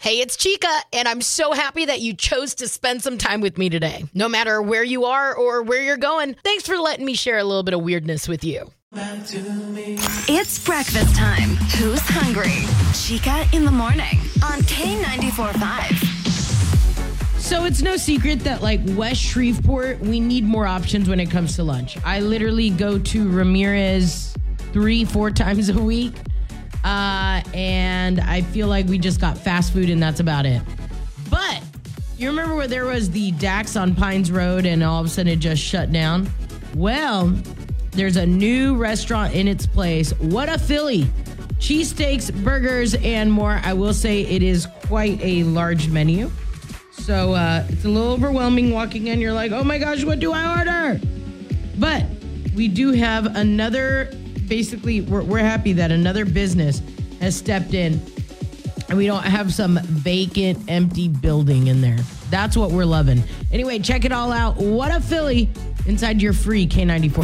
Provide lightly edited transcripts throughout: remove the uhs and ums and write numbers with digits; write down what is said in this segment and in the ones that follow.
Hey, it's Chica, and I'm so happy that you chose to spend some time with me today. No matter where you are or where you're going, thanks for letting me share a little bit of weirdness with you. It's breakfast time. Who's hungry? Chica in the morning on K94.5. So it's no secret that like West Shreveport, we need more options when it comes to lunch. I literally go to Ramirez 3-4 times a week. And I feel like we just got fast food and that's about it. But you remember where there was the Dax on Pines Road and all of a sudden it just shut down? Well, there's a new restaurant in its place. What a Philly. Cheesesteaks, burgers, and more. I will say it is quite a large menu. So it's a little overwhelming walking in. You're like, oh my gosh, what do I order? But we do have another... Basically, we're happy that another business has stepped in and we don't have some vacant, empty building in there. That's what we're loving. Anyway, check it all out. What a Philly inside your free K94.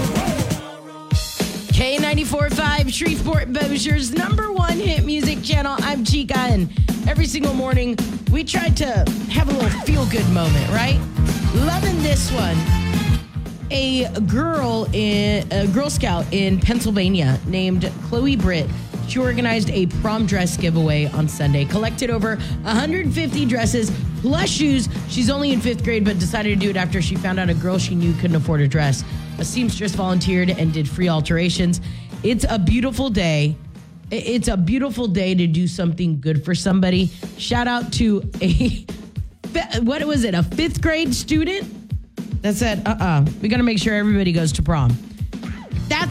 K94.5, Shreveport Bossier's #1 hit music channel. I'm Chica, and every single morning we try to have a little feel-good moment, right? Loving this one. A Girl Scout in Pennsylvania named Chloe Britt. She organized a prom dress giveaway on Sunday, collected over 150 dresses plus shoes. She's only in 5th grade, but decided to do it after she found out a girl she knew couldn't afford a dress. A seamstress volunteered and did free alterations. It's a beautiful day. It's a beautiful day to do something good for somebody. Shout out to a 5th grade student that said, we got to make sure everybody goes to prom. That's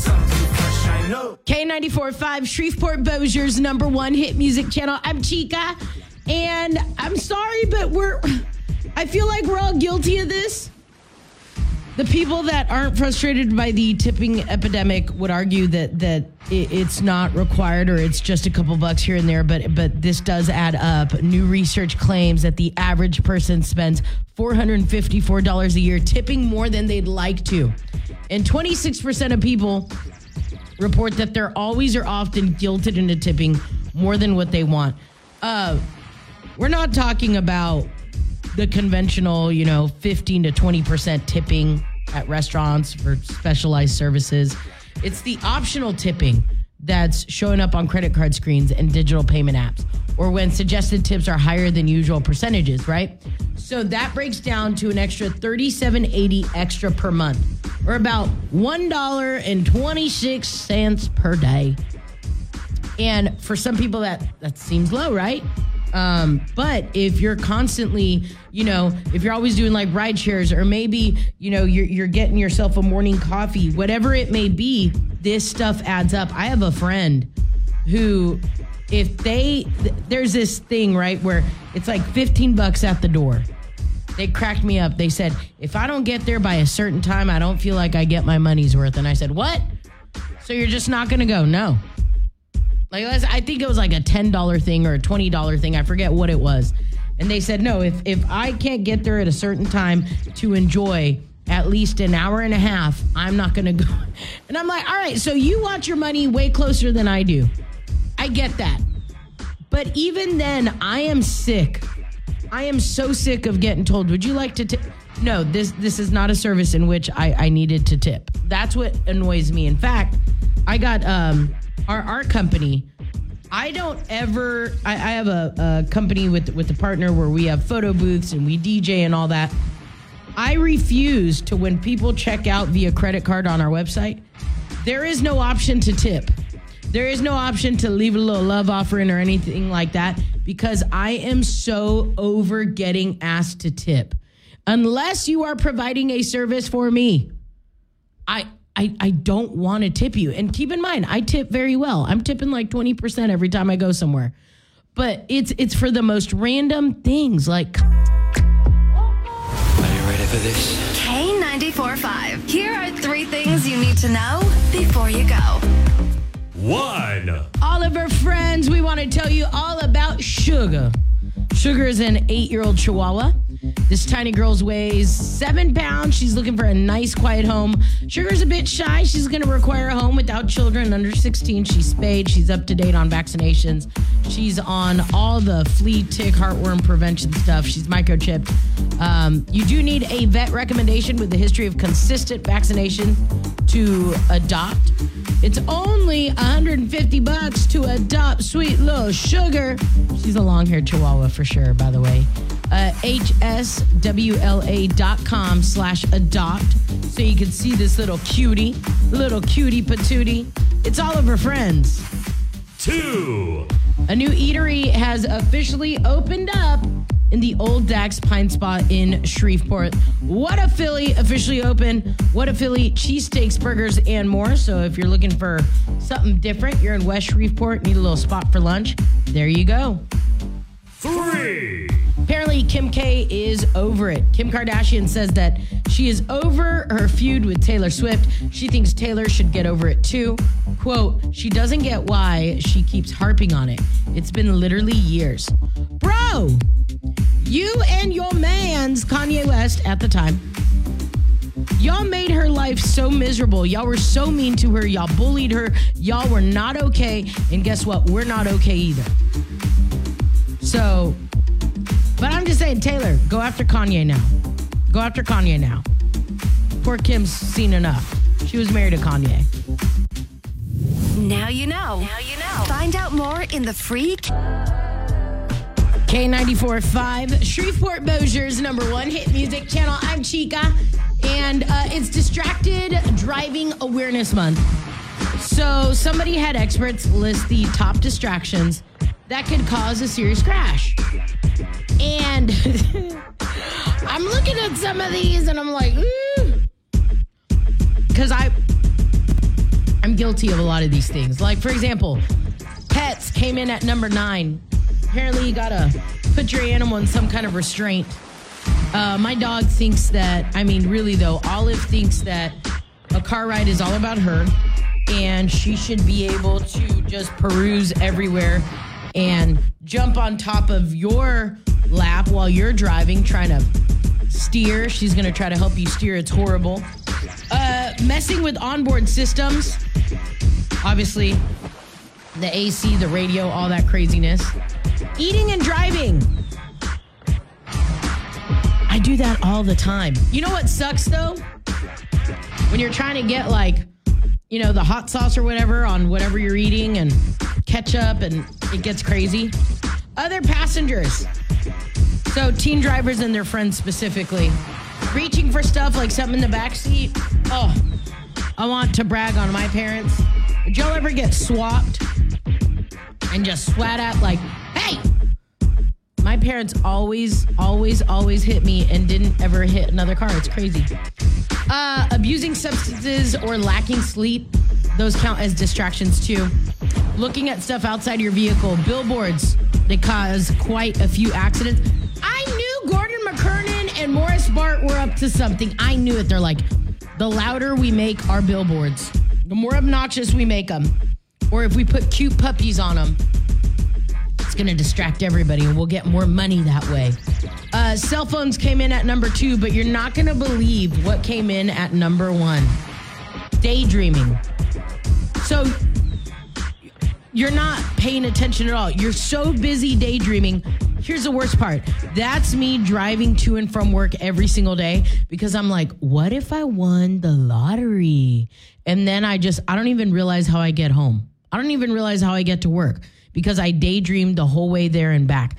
K94.5, Shreveport Bossier's #1 hit music channel. I'm Chica, and I'm sorry, but I feel like we're all guilty of this. The people that aren't frustrated by the tipping epidemic would argue that it's not required or it's just a couple bucks here and there, but this does add up. New research claims that the average person spends $454 a year tipping more than they'd like to. And 26% of people report that they're always or often guilted into tipping more than what they want. We're not talking about the conventional, 15 to 20% tipping at restaurants for specialized services. It's the optional tipping that's showing up on credit card screens and digital payment apps, or when suggested tips are higher than usual percentages, right? So that breaks down to an extra $37.80 extra per month, or about $1.26 per day. And for some people that seems low, right? But if you're constantly, if you're always doing like ride shares, or maybe, you're getting yourself a morning coffee, whatever it may be, this stuff adds up. I have a friend who, there's this thing, right, where it's like $15 at the door. They cracked me up. They said, if I don't get there by a certain time, I don't feel like I get my money's worth. And I said, what? So you're just not going to go? No. I think it was like a $10 thing or a $20 thing. I forget what it was. And they said, no, if I can't get there at a certain time to enjoy at least an hour and a half, I'm not going to go. And I'm like, all right, so you want your money way closer than I do. I get that. But even then, I am sick. I am so sick of getting told, would you like to tip? No, this is not a service in which I needed to tip. That's what annoys me. In fact, I got... our art company, I have a company with a partner where we have photo booths and we DJ and all that. I refuse to, when people check out via credit card on our website, there is no option to tip. There is no option to leave a little love offering or anything like that, because I am so over getting asked to tip. Unless you are providing a service for me, I don't want to tip you. And keep in mind, I tip very well. I'm tipping like 20% every time I go somewhere. But it's for the most random things, like... Are you ready for this? K94.5. Here are 3 things you need to know before you go. 1. All of our friends, we want to tell you all about Sugar. Sugar is an 8-year-old Chihuahua This tiny girl weighs 7 pounds. She's looking for a nice, quiet home. Sugar's a bit shy. She's going to require a home without children under 16. She's spayed. She's up to date on vaccinations. She's on all the flea, tick, heartworm prevention stuff. She's microchipped. You do need a vet recommendation with a history of consistent vaccination to adopt. It's only $150 to adopt sweet little Sugar. She's a long-haired Chihuahua for sure, by the way. HSWLA.com/adopt so you can see this little cutie patootie. It's all of her friends. 2. A new eatery has officially opened up in the Old Dax Pine Spot in Shreveport. What a Philly officially open. What a Philly cheesesteaks, burgers, and more. So if you're looking for something different, you're in West Shreveport, need a little spot for lunch, there you go. 3. Apparently, Kim K is over it. Kim Kardashian says that she is over her feud with Taylor Swift. She thinks Taylor should get over it too. Quote, she doesn't get why she keeps harping on it. It's been literally years. Bro, you and your man's Kanye West at the time, y'all made her life so miserable. Y'all were so mean to her. Y'all bullied her. Y'all were not okay. And guess what? We're not okay either. So, but I'm just saying, Taylor, go after Kanye now. Go after Kanye now. Poor Kim's seen enough. She was married to Kanye. Now you know. Now you know. Find out more in the free K94.5, Shreveport Bossier's #1 hit music channel. I'm Chica, and it's Distracted Driving Awareness Month. So somebody had experts list the top distractions that could cause a serious crash. And I'm looking at some of these and I'm like, because I'm guilty of a lot of these things. Like, for example, pets came in at #9. Apparently you gotta put your animal in some kind of restraint. My dog thinks that, really though, Olive thinks that a car ride is all about her and she should be able to just peruse everywhere and jump on top of your lap while you're driving, trying to steer. She's going to try to help you steer. It's horrible. Messing with onboard systems. Obviously, the AC, the radio, all that craziness. Eating and driving. I do that all the time. You know what sucks, though? When you're trying to get, the hot sauce or whatever on whatever you're eating and ketchup, and it gets crazy. Other passengers. So teen drivers and their friends specifically. Reaching for stuff like something in the backseat. Oh, I want to brag on my parents. Did y'all ever get swapped and just swat at like, hey? My parents always hit me and didn't ever hit another car. It's crazy. Abusing substances or lacking sleep. Those count as distractions too. Looking at stuff outside your vehicle. Billboards. They cause quite a few accidents. I knew Gordon McKernan and Morris Bart were up to something. I knew it. They're like, the louder we make our billboards, the more obnoxious we make them. Or if we put cute puppies on them, it's going to distract everybody and we'll get more money that way. Cell phones came in at #2, but you're not going to believe what came in at #1. Daydreaming. So you're not paying attention at all. You're so busy daydreaming. Here's the worst part. That's me driving to and from work every single day because I'm like, what if I won the lottery? And then I don't even realize how I get home. I don't even realize how I get to work because I daydreamed the whole way there and back.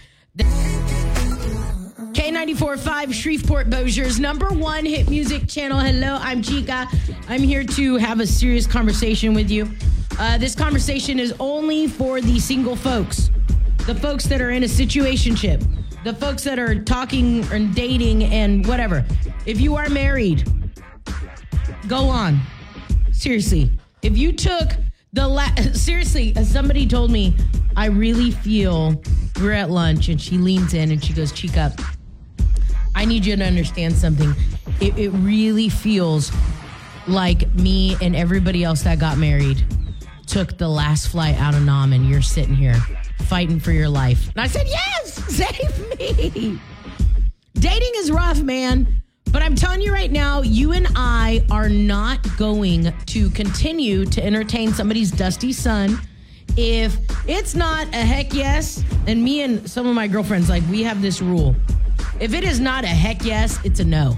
K94.5, Shreveport Bossier's #1 hit music channel. Hello, I'm Chica. I'm here to have a serious conversation with you. This conversation is only for the single folks, the folks that are in a situationship, the folks that are talking and dating and whatever. If you are married, go on. Seriously, if you took seriously, somebody told me, I really feel, we're at lunch and she leans in and she goes, Chica, I need you to understand something. It really feels like me and everybody else that got married took the last flight out of Nam and you're sitting here fighting for your life. And I said, yes, save me. Dating is rough, man. But I'm telling you right now, you and I are not going to continue to entertain somebody's dusty son if it's not a heck yes. And me and some of my girlfriends, like, we have this rule. If it is not a heck yes, it's a no.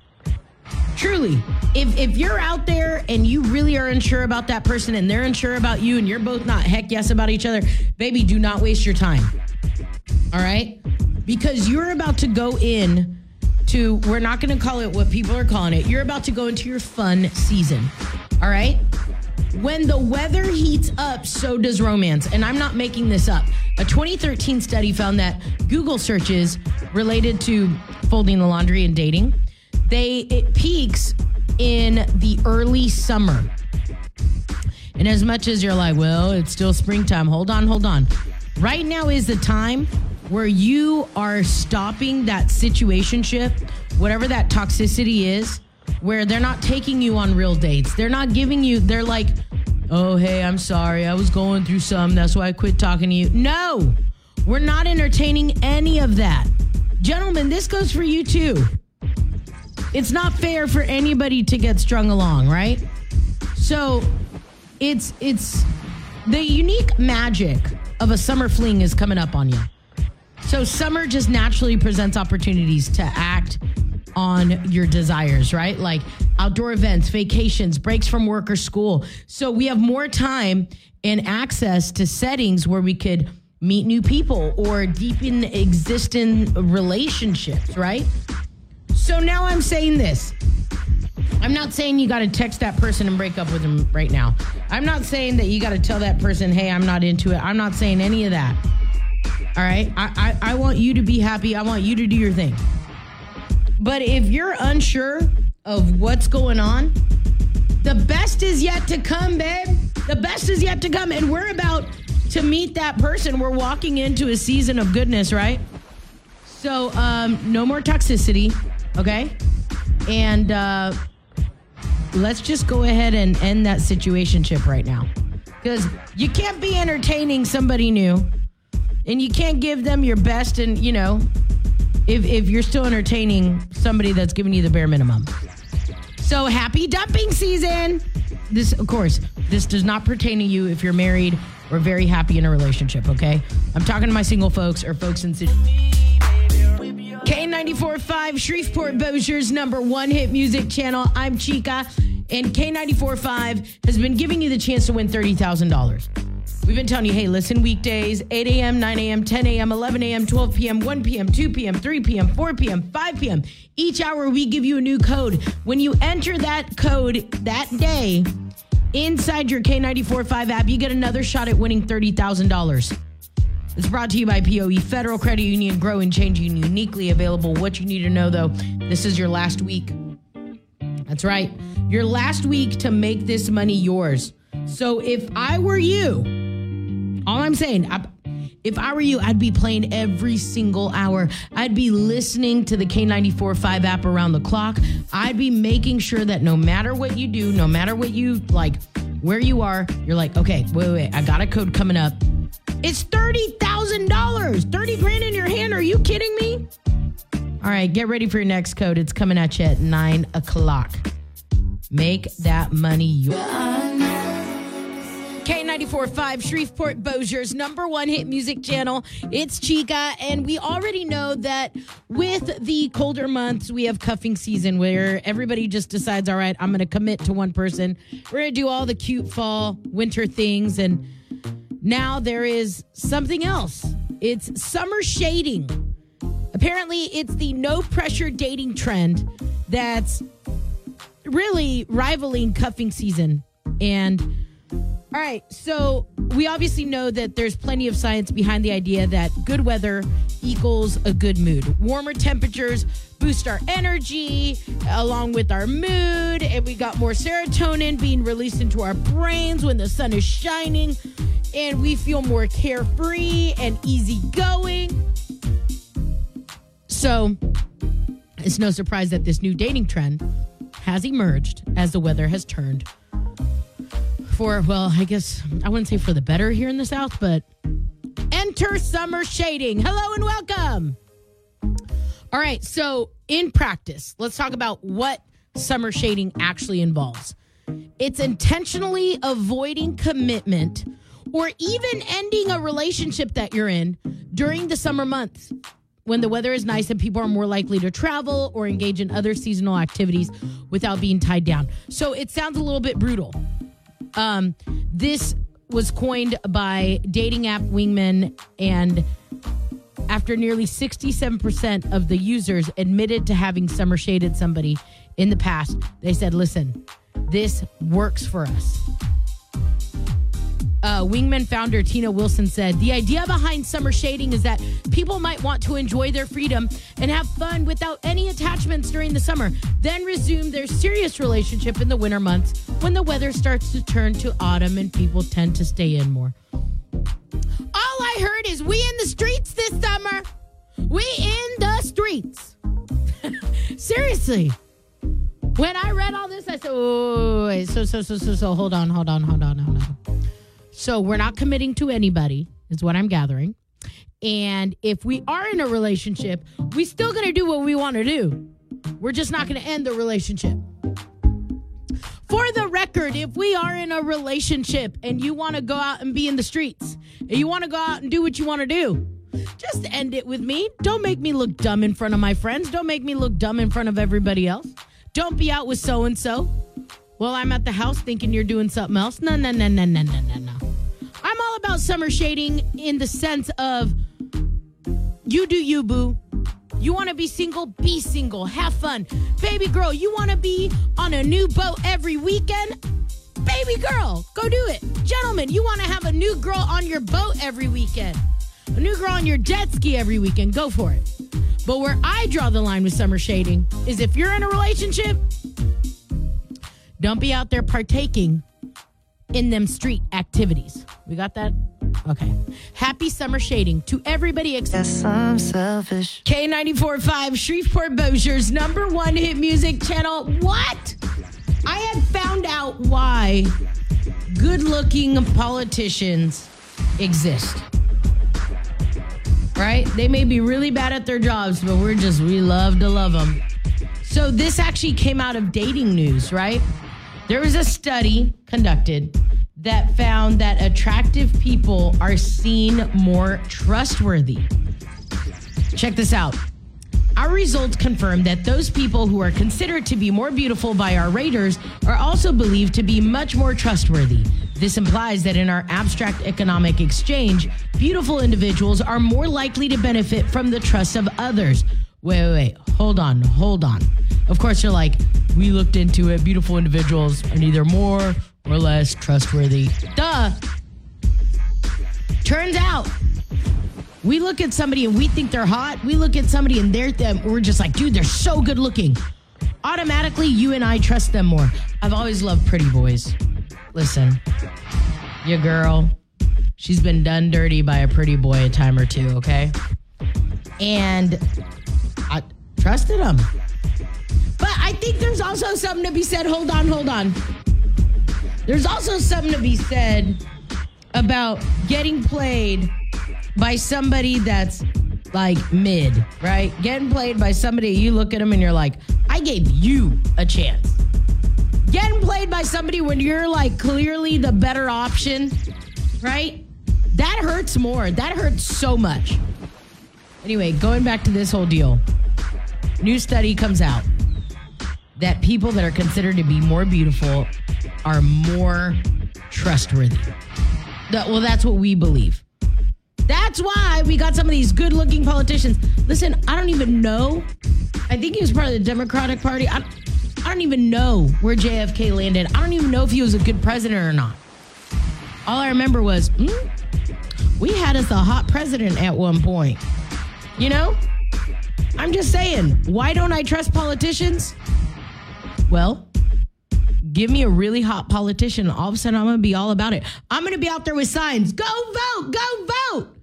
Truly, if you're out there and you really are unsure about that person and they're unsure about you and you're both not heck yes about each other, baby, do not waste your time. All right? Because you're about to go in to, we're not going to call it what people are calling it. You're about to go into your fun season. All right? When the weather heats up, so does romance. And I'm not making this up. A 2013 study found that Google searches related to folding the laundry and dating, it peaks in the early summer. And as much as you're like, well, it's still springtime. Hold on. Right now is the time where you are stopping that situationship, whatever that toxicity is, where they're not taking you on real dates. They're not giving you, they're like, oh, hey, I'm sorry. I was going through some. That's why I quit talking to you. No, we're not entertaining any of that. Gentlemen, this goes for you too. It's not fair for anybody to get strung along, right? So it's the unique magic of a summer fling is coming up on you. So summer just naturally presents opportunities to act on your desires, right? Like outdoor events, vacations, breaks from work or school. So we have more time and access to settings where we could meet new people or deepen existing relationships, right? So now I'm saying this. I'm not saying you got to text that person and break up with them right now. I'm not saying that you got to tell that person, hey, I'm not into it. I'm not saying any of that. All right? I want you to be happy. I want you to do your thing. But if you're unsure of what's going on, the best is yet to come, babe. The best is yet to come. And we're about to meet that person. We're walking into a season of goodness, right? So no more toxicity, okay? And let's just go ahead and end that situationship right now. Because you can't be entertaining somebody new. And you can't give them your best and, you know, if you're still entertaining somebody that's giving you the bare minimum. So happy dumping season. This, of course, this does not pertain to you if you're married or very happy in a relationship, okay? I'm talking to my single folks or folks in K94.5, Shreveport Bossier's #1 hit music channel. I'm Chica, and K94.5 has been giving you the chance to win $30,000. We've been telling you, hey, listen, weekdays, 8 a.m., 9 a.m., 10 a.m., 11 a.m., 12 p.m., 1 p.m., 2 p.m., 3 p.m., 4 p.m., 5 p.m. Each hour, we give you a new code. When you enter that code that day inside your K94.5 app, you get another shot at winning $30,000. It's brought to you by POE Federal Credit Union, growing, changing, uniquely available. What you need to know, though, this is your last week. That's right. Your last week to make this money yours. So if I were you, all I'm saying, if I were you, I'd be playing every single hour. I'd be listening to the K94.5 app around the clock. I'd be making sure that no matter what you do, no matter what you like, where you are, you're like, okay, wait, I got a code coming up. It's $30,000, 30 grand in your hand. Are you kidding me? All right, get ready for your next code. It's coming at you at 9 o'clock. Make that money yours. K94.5, Shreveport Bossier's #1 hit music channel. It's Chica, and we already know that with the colder months, we have cuffing season where everybody just decides, all right, I'm going to commit to one person. We're going to do all the cute fall, winter things, and now there is something else. It's summer shading. Apparently, it's the no-pressure dating trend that's really rivaling cuffing season. And all right, so we obviously know that there's plenty of science behind the idea that good weather equals a good mood. Warmer temperatures boost our energy along with our mood, and we got more serotonin being released into our brains when the sun is shining, and we feel more carefree and easygoing. So it's no surprise that this new dating trend has emerged as the weather has turned for, well, I guess I wouldn't say for the better here in the South, but enter summer shading. Hello and welcome. All right, so in practice, let's talk about what summer shading actually involves. It's intentionally avoiding commitment or even ending a relationship that you're in during the summer months when the weather is nice and people are more likely to travel or engage in other seasonal activities without being tied down. So it sounds a little bit brutal. This was coined by dating app Wingman, and after nearly 67% of the users admitted to having summer shaded somebody in the past, they said, listen, this works for us. Wingman founder Tina Wilson said, the idea behind summer shading is that people might want to enjoy their freedom and have fun without any attachments during the summer, then resume their serious relationship in the winter months when the weather starts to turn to autumn and people tend to stay in more. All I heard is we in the streets this summer. We in the streets. Seriously. When I read all this, I said, oh, wait, so hold on. So we're not committing to anybody, is what I'm gathering. And if we are in a relationship, we still going to do what we want to do. We're just not going to end the relationship. For the record, if we are in a relationship and you want to go out and be in the streets and you want to go out and do what you want to do, just end it with me. Don't make me look dumb in front of my friends. Don't make me look dumb in front of everybody else. Don't be out with so-and-so. Well, I'm at the house thinking you're doing something else. No. I'm all about summer shading in the sense of you do you, boo. You want to be single, have fun. Baby girl, you want to be on a new boat every weekend? Baby girl, go do it. Gentlemen, you want to have a new girl on your boat every weekend? A new girl on your jet ski every weekend? Go for it. But where I draw the line with summer shading is if you're in a relationship, don't be out there partaking in them street activities. We got that? Okay. Happy summer shading to everybody except I'm selfish. K94.5, Shreveport Bossier's #1 hit music channel. What? I have found out why good-looking politicians exist. Right? They may be really bad at their jobs, but we love to love them. So this actually came out of dating news, right? There was a study conducted that found that attractive people are seen more trustworthy. Check this out. Our results confirm that those people who are considered to be more beautiful by our raters are also believed to be much more trustworthy. This implies that in our abstract economic exchange, beautiful individuals are more likely to benefit from the trust of others. Wait. Hold on. Of course, you're like, we looked into it. Beautiful individuals are neither more or less trustworthy. Duh. Turns out, we look at somebody and we think they're hot. We look at somebody and we're just like, dude, they're so good looking. Automatically, you and I trust them more. I've always loved pretty boys. Listen, your girl, she's been done dirty by a pretty boy a time or two, okay? And I trusted him. But I think there's also something to be said. Hold on. There's also something to be said about getting played by somebody that's like mid, right? Getting played by somebody, you look at them and you're like, I gave you a chance. Getting played by somebody when you're like clearly the better option, right? That hurts more. That hurts so much. Anyway, going back to this whole deal. New study comes out that people that are considered to be more beautiful are more trustworthy. Well, that's what we believe. That's why we got some of these good-looking politicians. Listen, I don't even know. I think he was part of the Democratic Party. I don't even know where JFK landed. I don't even know if he was a good president or not. All I remember was, we had us a hot president at one point. You know? I'm just saying, why don't I trust politicians? Well, give me a really hot politician. All of a sudden, I'm going to be all about it. I'm going to be out there with signs. Go vote! Go vote!